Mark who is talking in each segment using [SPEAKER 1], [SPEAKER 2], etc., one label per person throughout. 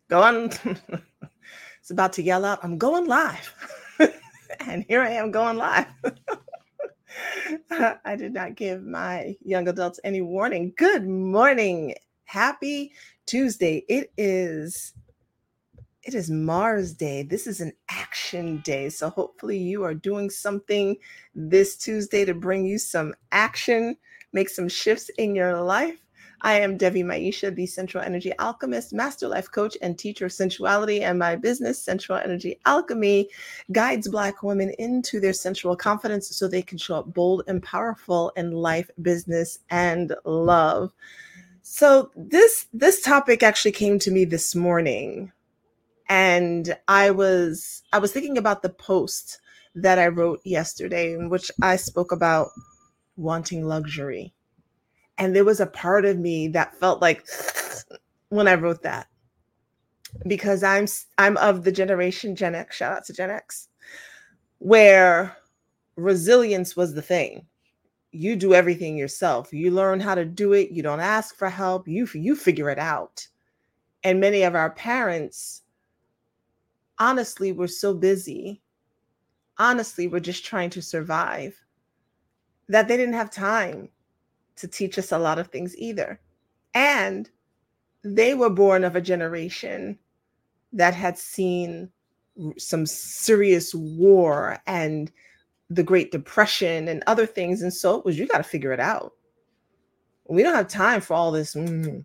[SPEAKER 1] Go on. It's about to yell out, I'm going live. And here I am going live. I did not give my young adults any warning. Good morning. Happy Tuesday. It is Mars Day. This is an action day. So hopefully you are doing something this Tuesday to bring you some action, make some shifts in your life. I am Devi Maisha, the Sensual Energy Alchemist, Master Life Coach, and Teacher of Sensuality. And my business, Sensual Energy Alchemy, guides Black women into their sensual confidence so they can show up bold and powerful in life, business, and love. So this topic actually came to me this morning, and I was thinking about the post that I wrote yesterday in which I spoke about wanting luxury. And there was a part of me that felt like when I wrote that, because I'm of the generation Gen X, shout out to Gen X, where resilience was the thing. You do everything yourself. You learn how to do it. You don't ask for help. You figure it out. And many of our parents, honestly, were so busy. Honestly, were just trying to survive, that they didn't have time to teach us a lot of things either. And they were born of a generation that had seen some serious war and the Great Depression and other things. And so it was, you got to figure it out. We don't have time for all this.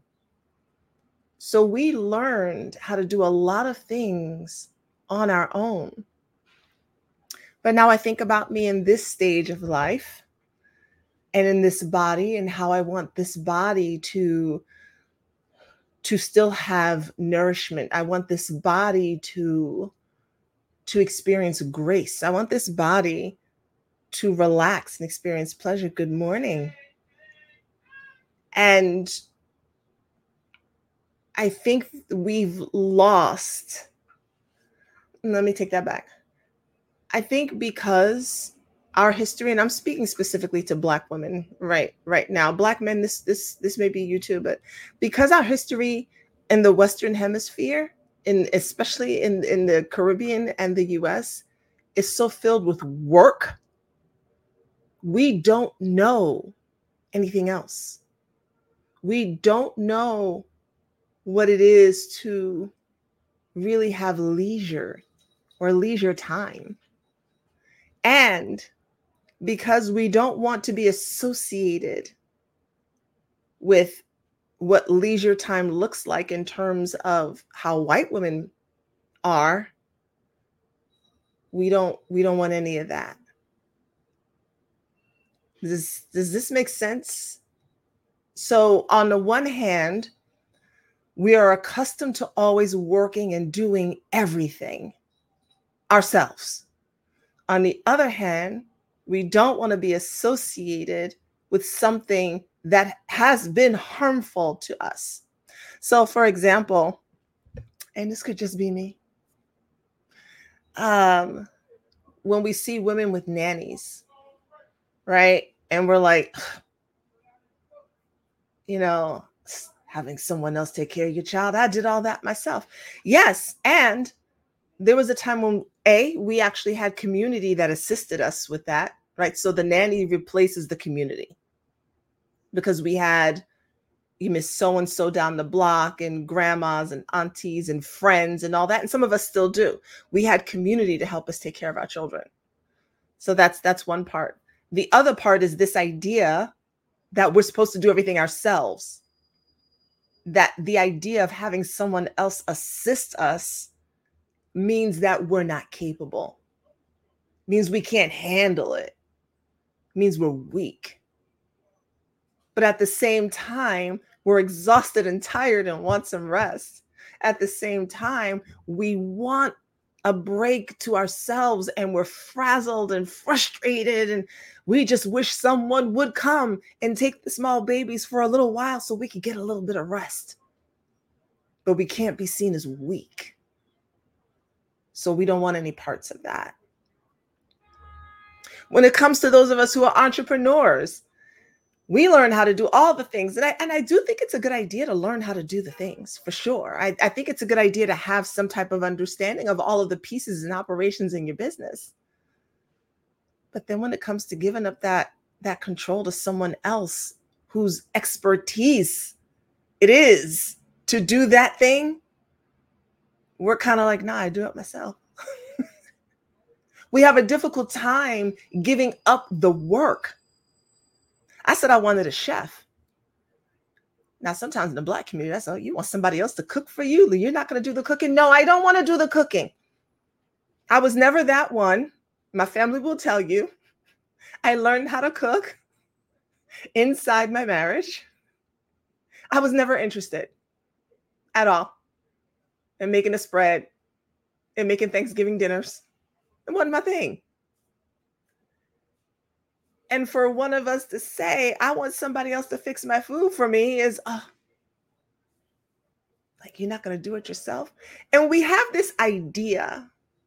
[SPEAKER 1] So we learned how to do a lot of things on our own. But now I think about me in this stage of life and in this body, and how I want this body to still have nourishment. I want this body to experience grace. I want this body to relax and experience pleasure. Good morning. And I think we've lost. Let me take that back. I think because our history, and I'm speaking specifically to Black women right now, Black men, this may be you too, but because our history in the Western Hemisphere, especially in the Caribbean and the US, is so filled with work, we don't know anything else. We don't know what it is to really have leisure or leisure time. And because we don't want to be associated with what leisure time looks like in terms of how white women are, we don't want any of that. Does this make sense? So on the one hand, we are accustomed to always working and doing everything ourselves. On the other hand, we don't want to be associated with something that has been harmful to us. So, for example, and this could just be me, when we see women with nannies, right? And we're like, having someone else take care of your child, I did all that myself. Yes. And there was a time when we actually had community that assisted us with that, right? So the nanny replaces the community, because we had Miss so-and-so down the block and grandmas and aunties and friends and all that. And some of us still do. We had community to help us take care of our children. So that's one part. The other part is this idea that we're supposed to do everything ourselves. That the idea of having someone else assist us means that we're not capable, means we can't handle it, means we're weak. But at the same time, we're exhausted and tired and want some rest. At the same time, we want a break to ourselves, and we're frazzled and frustrated, and we just wish someone would come and take the small babies for a little while so we could get a little bit of rest. But we can't be seen as weak. So we don't want any parts of that. When it comes to those of us who are entrepreneurs, We learn how to do all the things. And I do think it's a good idea to learn how to do the things for sure. I think it's a good idea to have some type of understanding of all of the pieces and operations in your business. But then when it comes to giving up that control to someone else whose expertise it is to do that thing, we're kind of like, nah, I do it myself. We have a difficult time giving up the work. I said I wanted a chef. Now, sometimes in the Black community, that's, oh, you want somebody else to cook for you? You're not going to do the cooking? No, I don't want to do the cooking. I was never that one. My family will tell you. I learned how to cook inside my marriage. I was never interested at all in making a spread and making Thanksgiving dinners. It wasn't my thing. And for one of us to say, I want somebody else to fix my food for me is, like, you're not going to do it yourself. And we have this idea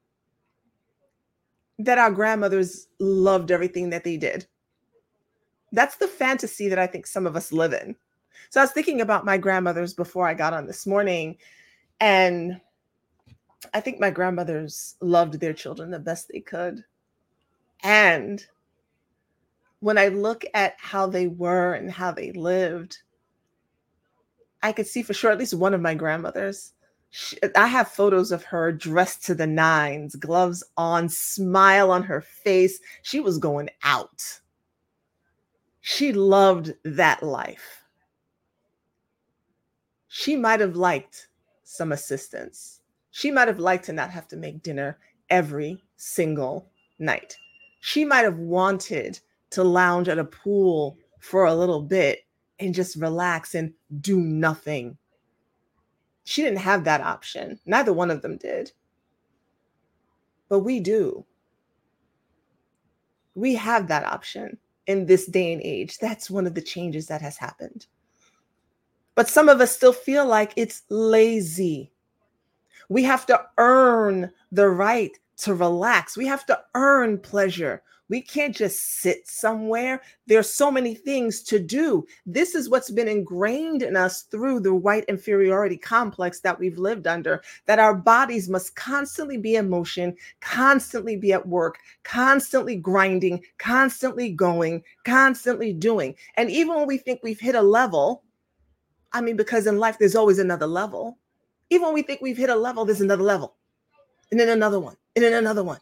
[SPEAKER 1] that our grandmothers loved everything that they did. That's the fantasy that I think some of us live in. So I was thinking about my grandmothers before I got on this morning, and I think my grandmothers loved their children the best they could. And when I look at how they were and how they lived, I could see for sure at least one of my grandmothers. I have photos of her dressed to the nines, gloves on, smile on her face. She was going out. She loved that life. She might have liked some assistance. She might have liked to not have to make dinner every single night. She might have wanted to lounge at a pool for a little bit and just relax and do nothing. She didn't have that option. Neither one of them did. But we do. We have that option in this day and age. That's one of the changes that has happened. But some of us still feel like it's lazy. We have to earn the right to relax. We have to earn pleasure. We can't just sit somewhere. There's so many things to do. This is what's been ingrained in us through the white inferiority complex that we've lived under, that our bodies must constantly be in motion, constantly be at work, constantly grinding, constantly going, constantly doing. And even when we think we've hit a level, I mean, because in life, there's always another level. Even when we think we've hit a level, there's another level, and then another one, and then another one.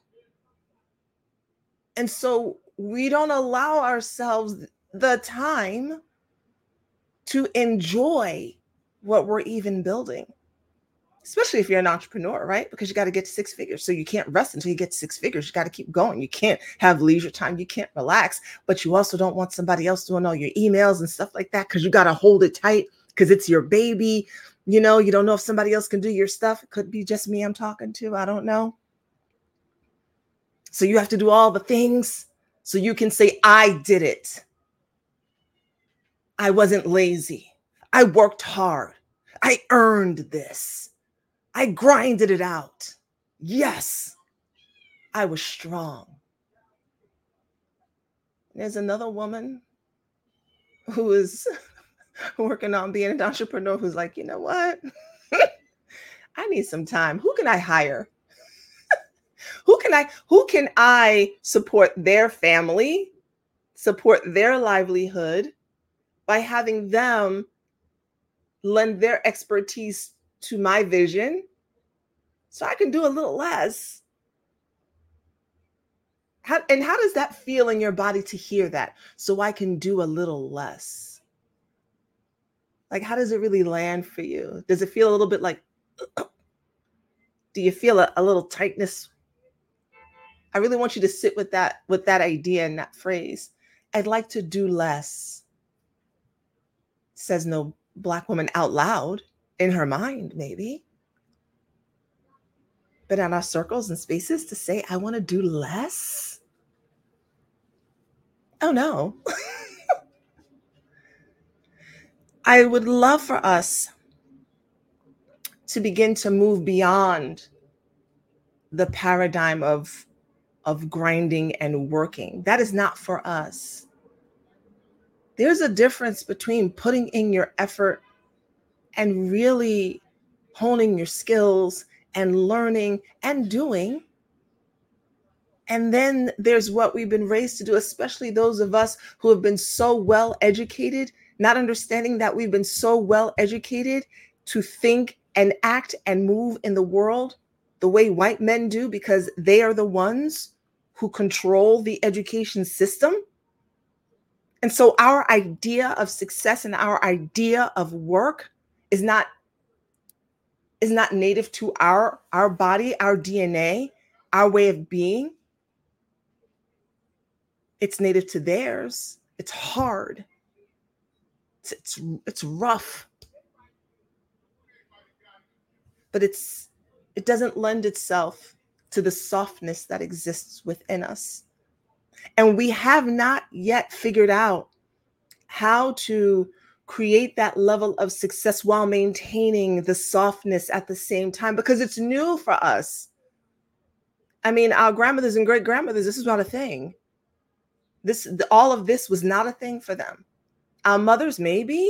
[SPEAKER 1] And so we don't allow ourselves the time to enjoy what we're even building, especially if you're an entrepreneur, right? Because you got to get to six figures. So you can't rest until you get to six figures. You got to keep going. You can't have leisure time. You can't relax, but you also don't want somebody else doing all your emails and stuff like that because you got to hold it tight because it's your baby. You know, you don't know if somebody else can do your stuff. It could be just me I'm talking to. I don't know. So you have to do all the things so you can say, I did it. I wasn't lazy. I worked hard. I earned this. I grinded it out. Yes, I was strong. There's another woman who is working on being an entrepreneur who's like, you know what? I need some time. Who can I hire? Who can I support their family, support their livelihood by having them lend their expertise to my vision so I can do a little less? How does that feel in your body to hear that? So I can do a little less. Like, how does it really land for you? Does it feel a little bit like, do you feel a little tightness? I really want you to sit with that idea and that phrase. I'd like to do less. Says no Black woman out loud, in her mind, maybe. But in our circles and spaces to say, I want to do less. Oh no. I would love for us to begin to move beyond the paradigm of grinding and working. That is not for us. There's a difference between putting in your effort and really honing your skills and learning and doing. And then there's what we've been raised to do, especially those of us who have been so well educated, not understanding that we've been so well educated to think and act and move in the world the way white men do, because they are the ones who control the education system. And so our idea of success and our idea of work is not native to our body, our DNA, our way of being. It's native to theirs. It's hard. It's rough. But it doesn't lend itself to the softness that exists within us. And we have not yet figured out how to create that level of success while maintaining the softness at the same time, because it's new for us. I mean, our grandmothers and great grandmothers, this is not a thing. All of this was not a thing for them. Our mothers, maybe.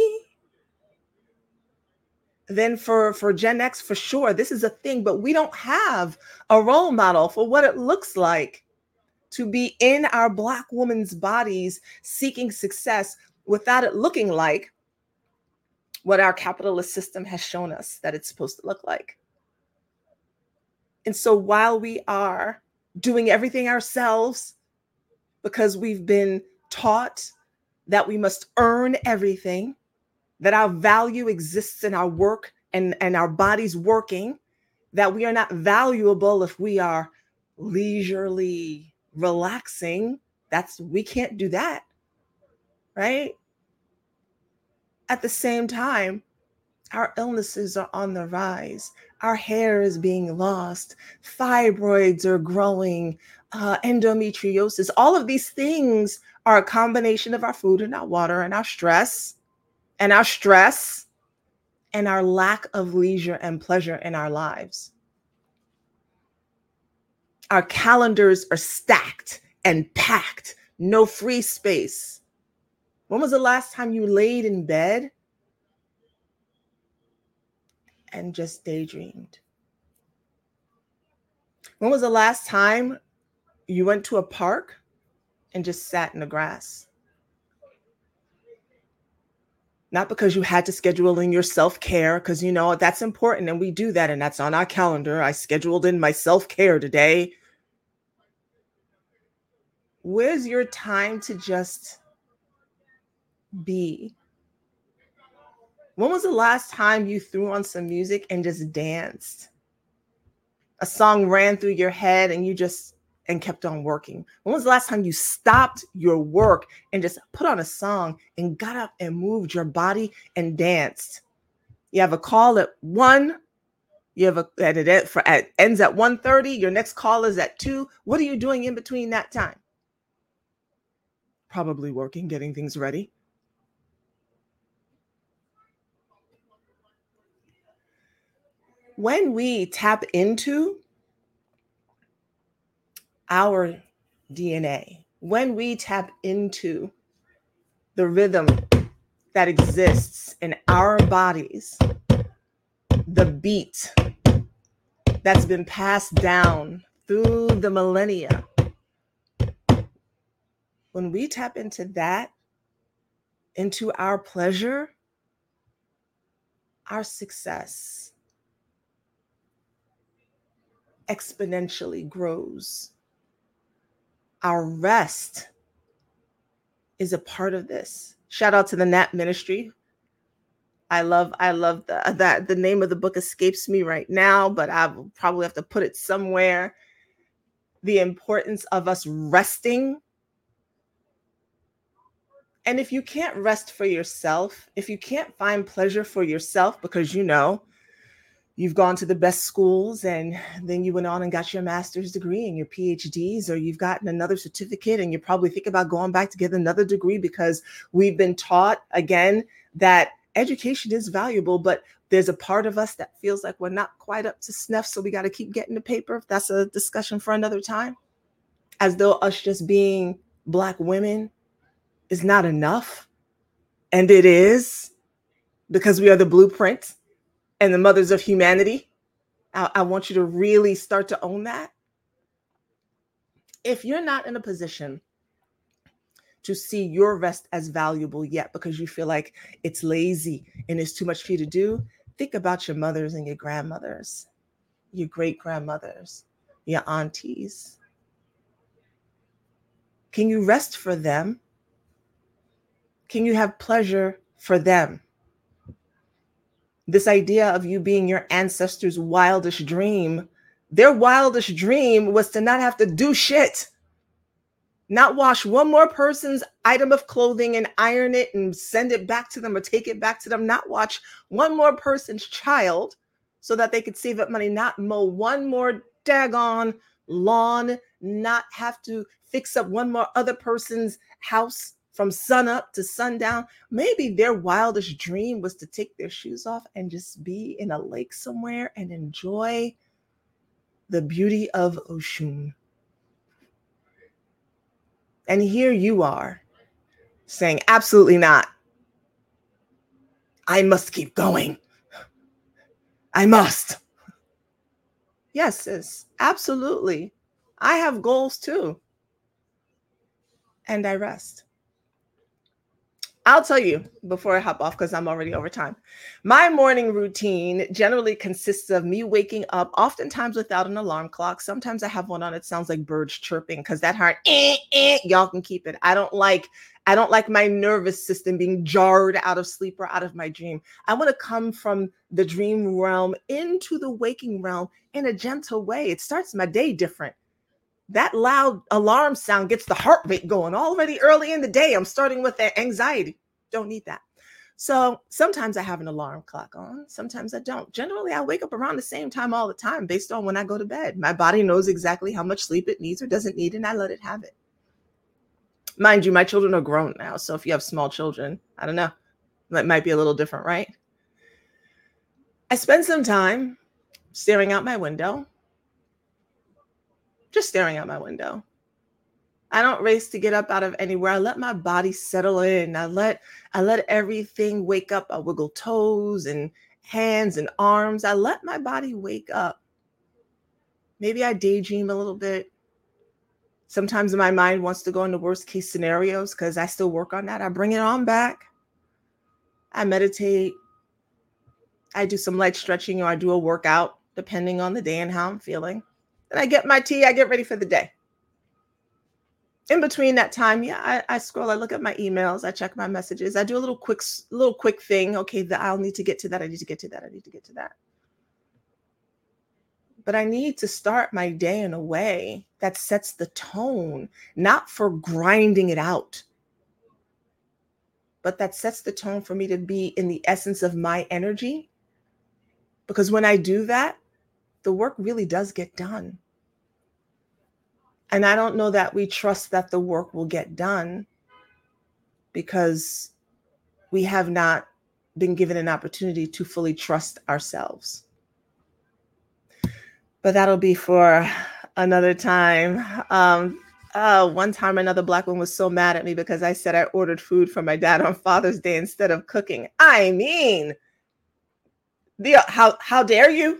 [SPEAKER 1] Then for Gen X, for sure, this is a thing, but we don't have a role model for what it looks like to be in our Black woman's bodies seeking success without it looking like what our capitalist system has shown us that it's supposed to look like. And so while we are doing everything ourselves because we've been taught that we must earn everything, that our value exists in our work and our bodies working, that we are not valuable if we are leisurely relaxing. We can't do that, right? At the same time, our illnesses are on the rise. Our hair is being lost. Fibroids are growing. Endometriosis. All of these things are a combination of our food and our water and our stress and our lack of leisure and pleasure in our lives. Our calendars are stacked and packed. No free space. When was the last time you laid in bed and just daydreamed? When was the last time you went to a park and just sat in the grass? Not because you had to schedule in your self-care, because that's important and we do that and that's on our calendar. I scheduled in my self-care today. Where's your time to just be? When was the last time you threw on some music and just danced? A song ran through your head and you just kept on working. When was the last time you stopped your work and just put on a song and got up and moved your body and danced? You have a call at 1. It ends at 1:30. Your next call is at 2. What are you doing in between that time? Probably working, getting things ready. When we tap into our DNA, when we tap into the rhythm that exists in our bodies, the beat that's been passed down through the millennia, when we tap into that, into our pleasure, our success exponentially grows. Our rest is a part of this. Shout out to the Nap Ministry. I love the name of the book escapes me right now, but I will probably have to put it somewhere. The importance of us resting. And if you can't rest for yourself, if you can't find pleasure for yourself because you've gone to the best schools and then you went on and got your master's degree and your PhDs, or you've gotten another certificate and you probably think about going back to get another degree because we've been taught again that education is valuable, but there's a part of us that feels like we're not quite up to snuff. So we got to keep getting the paper. That's a discussion for another time. As though us just being Black women is not enough. And it is, because we are the blueprint and the mothers of humanity. I want you to really start to own that. If you're not in a position to see your rest as valuable yet because you feel like it's lazy and it's too much for you to do, think about your mothers and your grandmothers, your great grandmothers, your aunties. Can you rest for them? Can you have pleasure for them? This idea of you being your ancestors' wildest dream, their wildest dream was to not have to do shit. Not wash one more person's item of clothing and iron it and send it back to them or take it back to them. Not watch one more person's child so that they could save up money. Not mow one more daggone lawn. Not have to fix up one more other person's house from sun up to sundown. Maybe their wildest dream was to take their shoes off and just be in a lake somewhere and enjoy the beauty of Oshun. And here you are saying, absolutely not. I must keep going. I must. Yes, sis, absolutely. I have goals too. And I rest. I'll tell you before I hop off, because I'm already over time. My morning routine generally consists of me waking up, oftentimes without an alarm clock. Sometimes I have one on. It sounds like birds chirping, because that hard, y'all can keep it. I don't like my nervous system being jarred out of sleep or out of my dream. I want to come from the dream realm into the waking realm in a gentle way. It starts my day different. That loud alarm sound gets the heart rate going already early in the day. I'm starting with that anxiety. Don't need that. So sometimes I have an alarm clock on. Sometimes I don't. Generally, I wake up around the same time all the time based on when I go to bed. My body knows exactly how much sleep it needs or doesn't need, and I let it have it. Mind you, my children are grown now. So if you have small children, I don't know, that might be a little different, right? I spend some time staring out my window. Just staring out my window. I don't race to get up out of anywhere. I let my body settle in. I let everything wake up. I wiggle toes and hands and arms. I let my body wake up. Maybe I daydream a little bit. Sometimes my mind wants to go into worst case scenarios because I still work on that. I bring it on back. I meditate. I do some light stretching, or I do a workout depending on the day and how I'm feeling. Then I get my tea. I get ready for the day. In between that time, I scroll. I look at my emails. I check my messages. I do a little quick thing. Okay, I'll need to get to that. I need to get to that. I need to get to that. But I need to start my day in a way that sets the tone, not for grinding it out, but that sets the tone for me to be in the essence of my energy. Because when I do that, the work really does get done. And I don't know that we trust that the work will get done because we have not been given an opportunity to fully trust ourselves. But that'll be for another time. One time another Black woman was so mad at me because I said I ordered food for my dad on Father's Day instead of cooking. I mean, how dare you?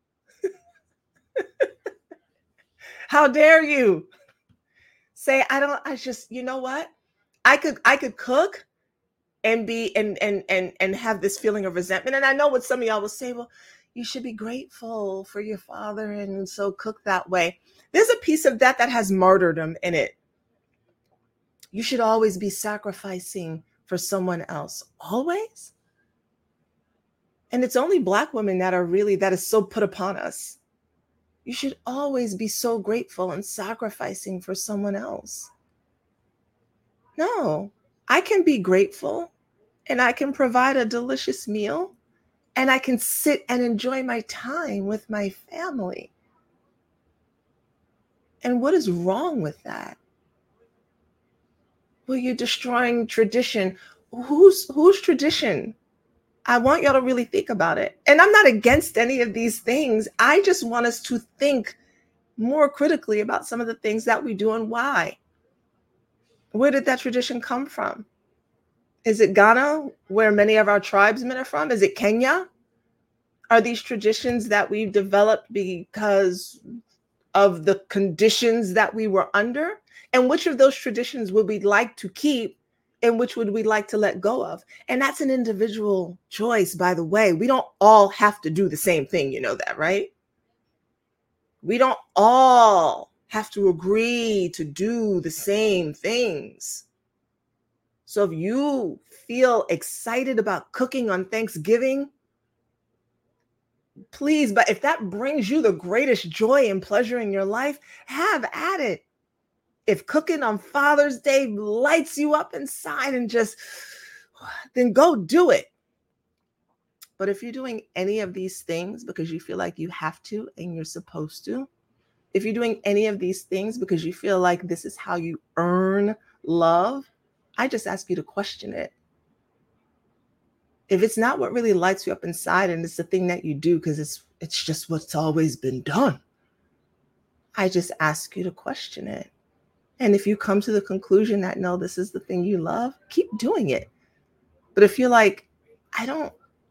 [SPEAKER 1] How dare you say you know what? I could cook and be and have this feeling of resentment. And I know what some of y'all will say, well, you should be grateful for your father and so cook that way. There's a piece of that has martyrdom in it. You should always be sacrificing for someone else. Always. And it's only Black women that is so put upon us. You should always be so grateful and sacrificing for someone else. No, I can be grateful and I can provide a delicious meal and I can sit and enjoy my time with my family. And what is wrong with that? Well, you're destroying tradition. Whose tradition? I want y'all to really think about it. And I'm not against any of these things. I just want us to think more critically about some of the things that we do and why. Where did that tradition come from? Is it Ghana, where many of our tribesmen are from? Is it Kenya? Are these traditions that we've developed because of the conditions that we were under? And which of those traditions would we like to keep and which would we like to let go of? And that's an individual choice, by the way. We don't all have to do the same thing. You know that, right? We don't all have to agree to do the same things. So if you feel excited about cooking on Thanksgiving, please, but if that brings you the greatest joy and pleasure in your life, have at it. If cooking on Father's Day lights you up inside and just, then go do it. But if you're doing any of these things because you feel like you have to and you're supposed to, if you're doing any of these things because you feel like this is how you earn love, I just ask you to question it. If it's not what really lights you up inside and it's the thing that you do because it's just what's always been done, I just ask you to question it. And if you come to the conclusion that no, this is the thing you love, keep doing it. But if you're like, I don't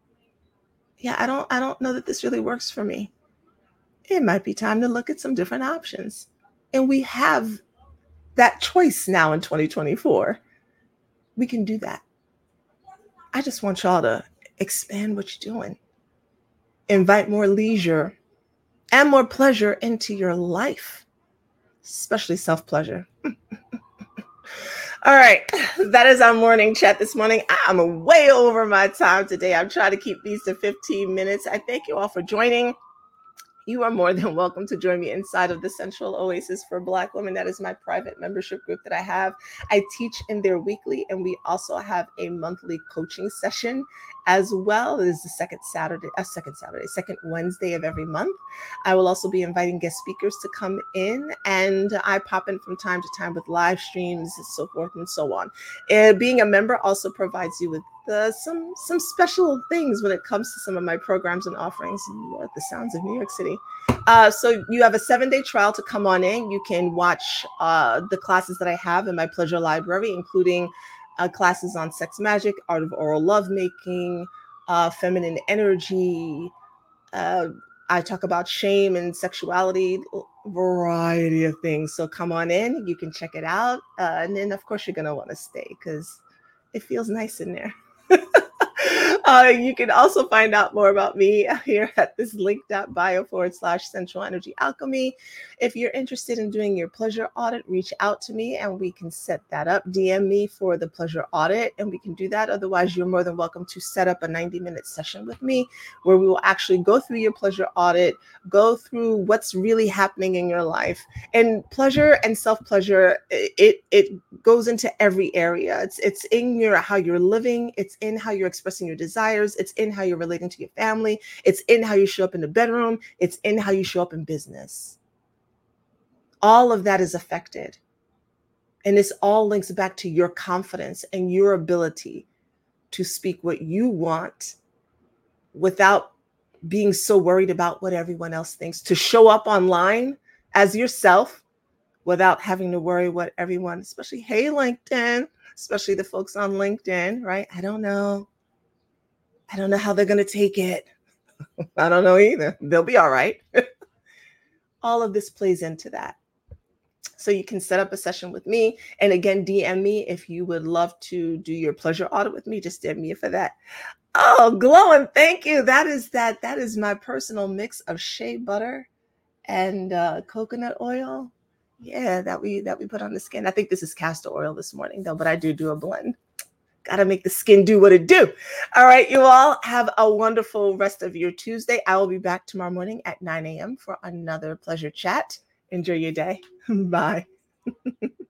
[SPEAKER 1] know that this really works for me, it might be time to look at some different options. And we have that choice now in 2024. We can do that. I just want y'all to expand what you're doing. Invite more leisure and more pleasure into your life, especially self-pleasure. All right, that is our morning chat this morning. I'm way over my time today. I'm trying to keep these to 15 minutes. I thank you all for joining. You are more than welcome to join me inside of the Central Oasis for Black Women. That is my private membership group that I have. I teach in there weekly, and we also have a monthly coaching session as well. It is the second Wednesday of every month. I will also be inviting guest speakers to come in, and I pop in from time to time with live streams and so forth and so on. Being a member also provides you with some special things when it comes to some of my programs and offerings. The sounds of New York City. So you have a 7-day trial to come on in. You can watch the classes that I have in my pleasure library, including classes on sex magic, art of oral lovemaking, feminine energy. I talk about shame and sexuality, variety of things. So come on in, you can check it out. And then of course you're going to want to stay because it feels nice in there. You can also find out more about me here at this link.bio/Central Energy Alchemy. If you're interested in doing your pleasure audit, reach out to me and we can set that up. DM me for the pleasure audit and we can do that. Otherwise, you're more than welcome to set up a 90-minute session with me where we will actually go through your pleasure audit, go through what's really happening in your life. And pleasure and self-pleasure, it goes into every area. It's in how you're living. It's in how you're expressing your desires. It's in how you're relating to your family. It's in how you show up in the bedroom. It's in how you show up in business. All of that is affected. And this all links back to your confidence and your ability to speak what you want without being so worried about what everyone else thinks, to show up online as yourself without having to worry what everyone, especially, hey, LinkedIn, especially the folks on LinkedIn, right? I don't know how they're going to take it. I don't know either. They'll be all right. All of this plays into that. So you can set up a session with me. And again, DM me if you would love to do your pleasure audit with me. Just DM me for that. Oh, glowing. Thank you. That is my personal mix of shea butter and coconut oil. Yeah, that we put on the skin. I think this is castor oil this morning though, but I do a blend. Got to make the skin do what it do. All right, you all have a wonderful rest of your Tuesday. I will be back tomorrow morning at 9 a.m. for another pleasure chat. Enjoy your day. Bye.